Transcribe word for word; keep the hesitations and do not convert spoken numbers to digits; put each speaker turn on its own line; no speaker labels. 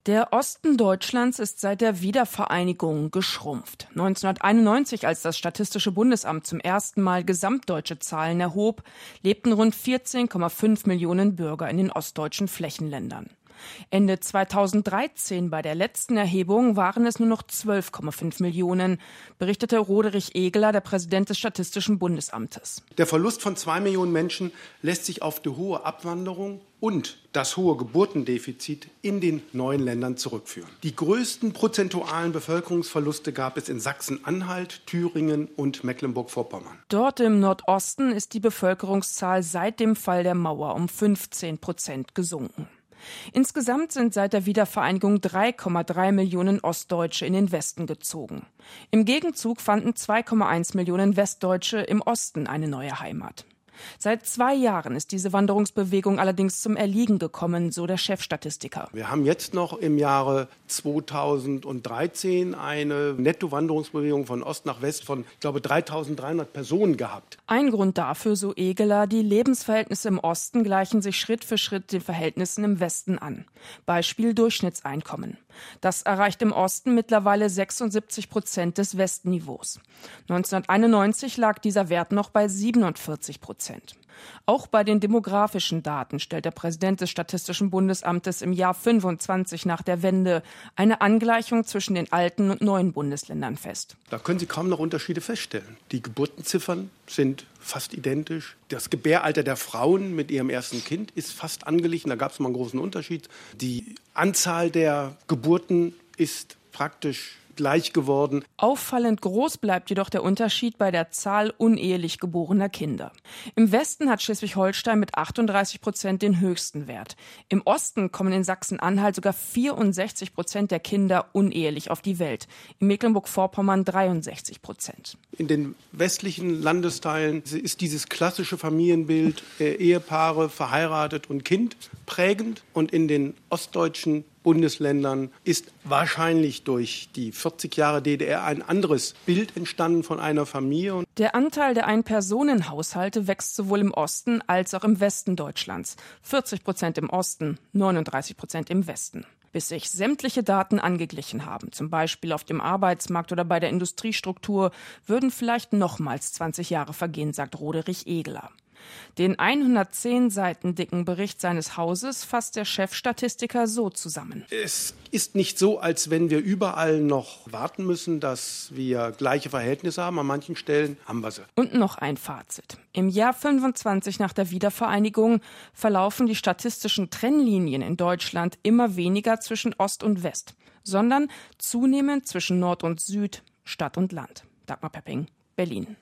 Der Osten Deutschlands ist seit der Wiedervereinigung geschrumpft. neunzehnhunderteinundneunzig, als das Statistische Bundesamt zum ersten Mal gesamtdeutsche Zahlen erhob, lebten rund vierzehn Komma fünf Millionen Bürger in den ostdeutschen Flächenländern. Ende zweitausenddreizehn, bei der letzten Erhebung, waren es nur noch zwölf Komma fünf Millionen, berichtete Roderich Egeler, der Präsident des Statistischen Bundesamtes.
Der Verlust von zwei Millionen Menschen lässt sich auf die hohe Abwanderung und das hohe Geburtendefizit in den neuen Ländern zurückführen. Die größten prozentualen Bevölkerungsverluste gab es in Sachsen-Anhalt, Thüringen und Mecklenburg-Vorpommern.
Dort im Nordosten ist die Bevölkerungszahl seit dem Fall der Mauer um fünfzehn Prozent gesunken. Insgesamt sind seit der Wiedervereinigung drei Komma drei Millionen Ostdeutsche in den Westen gezogen. Im Gegenzug fanden zwei Komma eins Millionen Westdeutsche im Osten eine neue Heimat. Seit zwei Jahren ist diese Wanderungsbewegung allerdings zum Erliegen gekommen, so der Chefstatistiker.
Wir haben jetzt noch im Jahre zweitausenddreizehn eine Nettowanderungsbewegung von Ost nach West von, ich glaube, dreitausenddreihundert Personen gehabt.
Ein Grund dafür, so Egeler, die Lebensverhältnisse im Osten gleichen sich Schritt für Schritt den Verhältnissen im Westen an. Beispiel Durchschnittseinkommen. Das erreicht im Osten mittlerweile sechsundsiebzig Prozent des Westniveaus. neunzehnhunderteinundneunzig lag dieser Wert noch bei siebenundvierzig Prozent. Auch bei den demografischen Daten stellt der Präsident des Statistischen Bundesamtes im Jahr fünfundzwanzig nach der Wende eine Angleichung zwischen den alten und neuen Bundesländern fest.
Da können Sie kaum noch Unterschiede feststellen. Die Geburtenziffern sind fast identisch. Das Gebäralter der Frauen mit ihrem ersten Kind ist fast angeglichen. Da gab es mal einen großen Unterschied. Die Anzahl der Geburten ist praktisch gleich geworden.
Auffallend groß bleibt jedoch der Unterschied bei der Zahl unehelich geborener Kinder. Im Westen hat Schleswig-Holstein mit achtunddreißig Prozent den höchsten Wert. Im Osten kommen in Sachsen-Anhalt sogar vierundsechzig Prozent der Kinder unehelich auf die Welt. In Mecklenburg-Vorpommern dreiundsechzig Prozent.
In den westlichen Landesteilen ist dieses klassische Familienbild äh, Ehepaare, verheiratet und Kind prägend. Und in den ostdeutschen Bundesländern ist wahrscheinlich durch die vierzig Jahre D D R ein anderes Bild entstanden von einer Familie.
Der Anteil der Ein-Personen-Haushalte wächst sowohl im Osten als auch im Westen Deutschlands. vierzig Prozent im Osten, neununddreißig Prozent im Westen. Bis sich sämtliche Daten angeglichen haben, zum Beispiel auf dem Arbeitsmarkt oder bei der Industriestruktur, würden vielleicht nochmals zwanzig Jahre vergehen, sagt Roderich Egeler. Den hundertzehn Seiten dicken Bericht seines Hauses fasst der Chefstatistiker so zusammen.
Es ist nicht so, als wenn wir überall noch warten müssen, dass wir gleiche Verhältnisse haben. An manchen Stellen haben wir sie.
Und noch ein Fazit. Im Jahr fünfundzwanzig nach der Wiedervereinigung verlaufen die statistischen Trennlinien in Deutschland immer weniger zwischen Ost und West, sondern zunehmend zwischen Nord und Süd, Stadt und Land. Dagmar Pepping, Berlin.